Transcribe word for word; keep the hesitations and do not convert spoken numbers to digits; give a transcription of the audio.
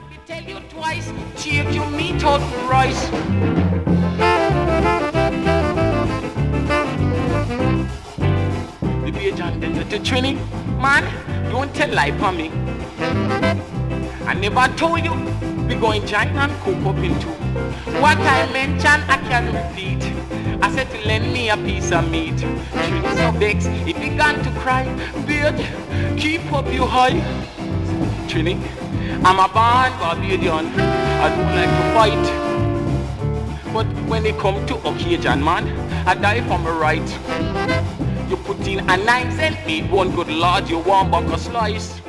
me tell you twice, take your meat out with rice. The beer John, the, the Trini, man, don't tell lie for me. I never told you we going join and cook up into. What I mentioned, I can repeat. I said to lend me a piece of meat. Trini so vexed, he began to cry. Beard, keep up your high. Trini, I'm a born Barbadian. I don't like to fight. But when it come to occasion, man, I die for my right. You put in a nine cent meat, one good lord, you want buck a slice.